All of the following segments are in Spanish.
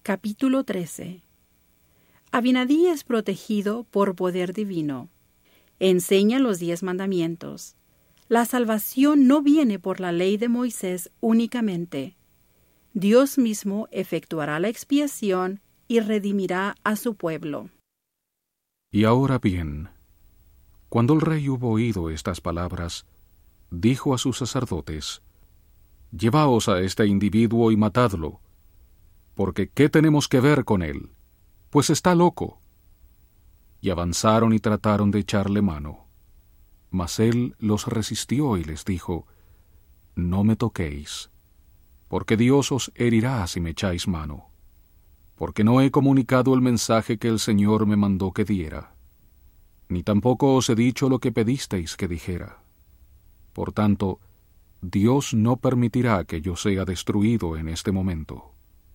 Capítulo 13. Abinadí es protegido por poder divino. Enseña los 10 mandamientos. La salvación no viene por la ley de Moisés únicamente. Dios mismo efectuará la expiación y redimirá a su pueblo. Y ahora bien, cuando el rey hubo oído estas palabras, dijo a sus sacerdotes: «Llevaos a este individuo y matadlo, porque ¿qué tenemos que ver con él? Pues está loco». Y avanzaron y trataron de echarle mano. Mas él los resistió y les dijo: «No me toquéis, porque Dios os herirá si me echáis mano, porque no he comunicado el mensaje que el Señor me mandó que diera, ni tampoco os he dicho lo que pedisteis que dijera. Por tanto, Dios no permitirá que yo sea destruido en este momento.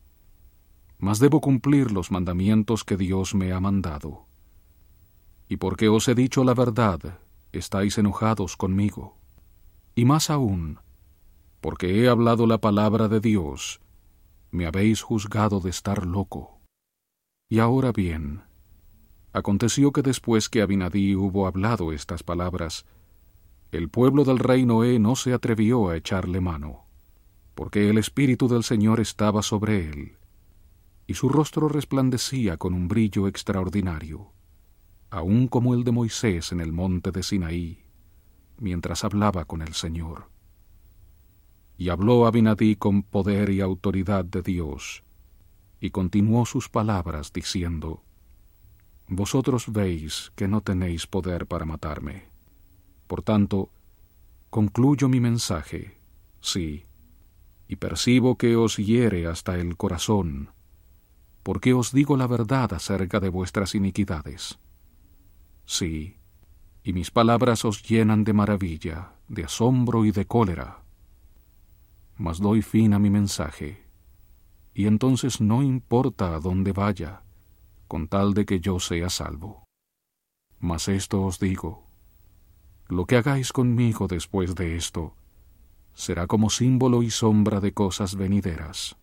Mas debo cumplir los mandamientos que Dios me ha mandado. Y porque os he dicho la verdad, estáis enojados conmigo. Y más aún, porque he hablado la palabra de Dios, me habéis juzgado de estar loco. Y ahora bien, aconteció que después que Abinadí hubo hablado estas palabras, el pueblo del rey Noé no se atrevió a echarle mano, porque el Espíritu del Señor estaba sobre él, y su rostro resplandecía con un brillo extraordinario, aun como el de Moisés en el monte de Sinaí, mientras hablaba con el Señor. Y habló Abinadí con poder y autoridad de Dios, y continuó sus palabras diciendo: «Vosotros veis que no tenéis poder para matarme. Por tanto, concluyo mi mensaje, sí, y percibo que os hiere hasta el corazón, porque os digo la verdad acerca de vuestras iniquidades. Sí, y mis palabras os llenan de maravilla, de asombro y de cólera. Mas doy fin a mi mensaje, y entonces no importa a dónde vaya, con tal de que yo sea salvo. Mas esto os digo: lo que hagáis conmigo después de esto será como símbolo y sombra de cosas venideras.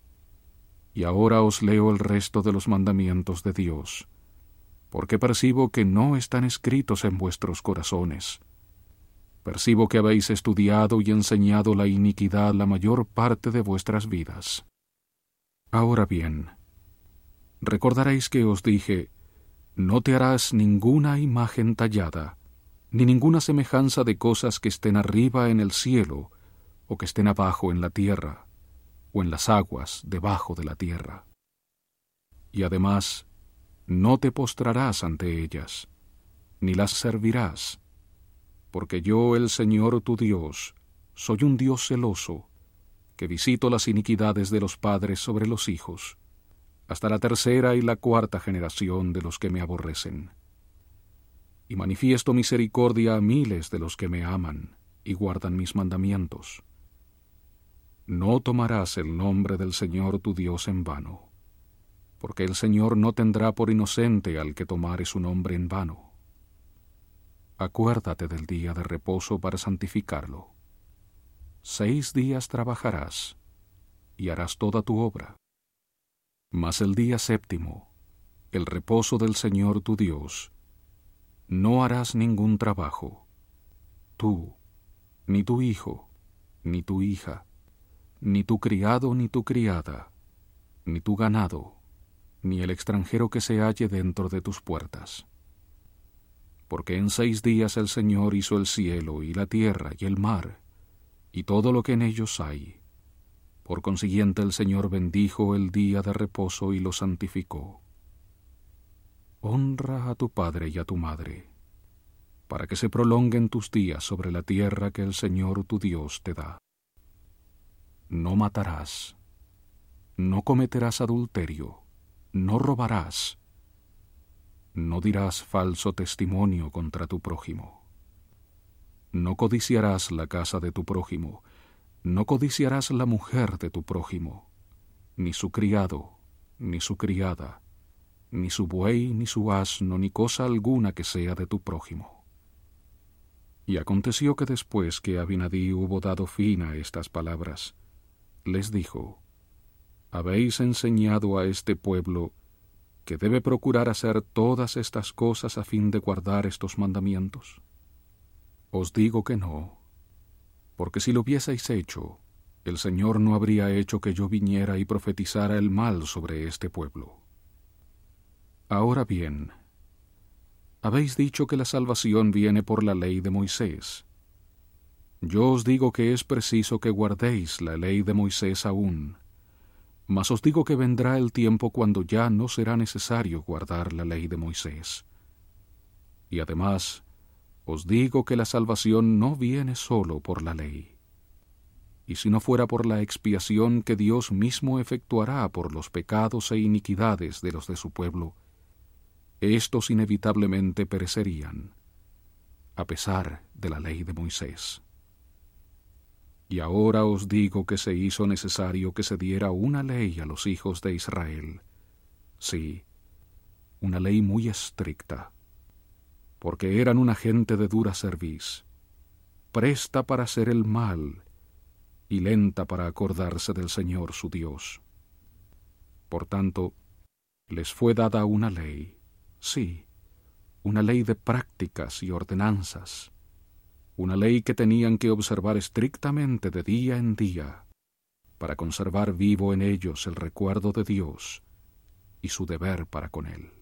Y ahora os leo el resto de los mandamientos de Dios, porque percibo que no están escritos en vuestros corazones. Percibo que habéis estudiado y enseñado la iniquidad la mayor parte de vuestras vidas. Ahora bien, recordaréis que os dije: no te harás ninguna imagen tallada, ni ninguna semejanza de cosas que estén arriba en el cielo, o que estén abajo en la tierra, o en las aguas debajo de la tierra. Y además, no te postrarás ante ellas, ni las servirás, porque yo, el Señor tu Dios, soy un Dios celoso, que visito las iniquidades de los padres sobre los hijos, hasta la 3ª y la 4ª generación de los que me aborrecen. Y manifiesto misericordia a miles de los que me aman y guardan mis mandamientos. No tomarás el nombre del Señor tu Dios en vano, porque el Señor no tendrá por inocente al que tomare su nombre en vano. Acuérdate del día de reposo para santificarlo. 6 días trabajarás y harás toda tu obra. Mas el día 7º, el reposo del Señor tu Dios, no harás ningún trabajo, tú, ni tu hijo, ni tu hija, ni tu criado ni tu criada, ni tu ganado, ni el extranjero que se halle dentro de tus puertas. Porque en 6 días el Señor hizo el cielo y la tierra y el mar, y todo lo que en ellos hay. Por consiguiente el Señor bendijo el día de reposo y lo santificó. Honra a tu padre y a tu madre, para que se prolonguen tus días sobre la tierra que el Señor tu Dios te da. No matarás, no cometerás adulterio, no robarás, no dirás falso testimonio contra tu prójimo. No codiciarás la casa de tu prójimo, no codiciarás la mujer de tu prójimo, ni su criado, ni su criada, ni su buey, ni su asno, ni cosa alguna que sea de tu prójimo. Y aconteció que después que Abinadí hubo dado fin a estas palabras, les dijo: habéis enseñado a este pueblo que debe procurar hacer todas estas cosas a fin de guardar estos mandamientos? Os digo que no, porque si lo hubieseis hecho, el Señor no habría hecho que yo viniera y profetizara el mal sobre este pueblo. Ahora bien, habéis dicho que la salvación viene por la ley de Moisés. Yo os digo que es preciso que guardéis la ley de Moisés aún, mas os digo que vendrá el tiempo cuando ya no será necesario guardar la ley de Moisés. Y además, os digo que la salvación no viene solo por la ley. Y si no fuera por la expiación que Dios mismo efectuará por los pecados e iniquidades de los de su pueblo, estos inevitablemente perecerían, a pesar de la ley de Moisés. Y ahora os digo que se hizo necesario que se diera una ley a los hijos de Israel, sí, una ley muy estricta, porque eran una gente de dura cerviz, presta para hacer el mal y lenta para acordarse del Señor su Dios. Por tanto, les fue dada una ley, sí, una ley de prácticas y ordenanzas, una ley que tenían que observar estrictamente de día en día, para conservar vivo en ellos el recuerdo de Dios y su deber para con Él.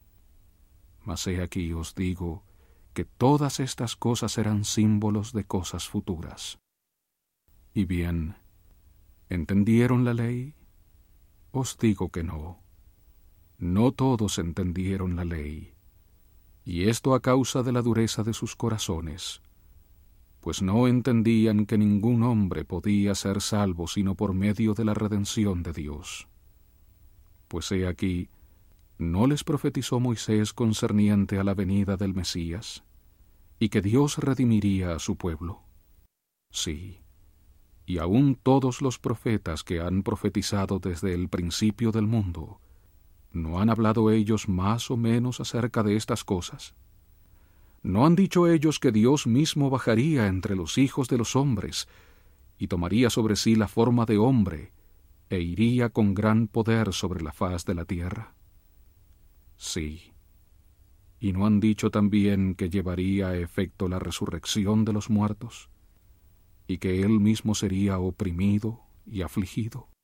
Mas he aquí os digo que todas estas cosas eran símbolos de cosas futuras. Y bien, ¿entendieron la ley? Os digo que no. No todos entendieron la ley, y esto a causa de la dureza de sus corazones, pues no entendían que ningún hombre podía ser salvo sino por medio de la redención de Dios. Pues he aquí, ¿no les profetizó Moisés concerniente a la venida del Mesías, y que Dios redimiría a su pueblo? Sí, y aun todos los profetas que han profetizado desde el principio del mundo, ¿no han hablado ellos más o menos acerca de estas cosas? ¿No han dicho ellos que Dios mismo bajaría entre los hijos de los hombres y tomaría sobre sí la forma de hombre e iría con gran poder sobre la faz de la tierra? Sí. ¿Y no han dicho también que llevaría a efecto la resurrección de los muertos y que Él mismo sería oprimido y afligido?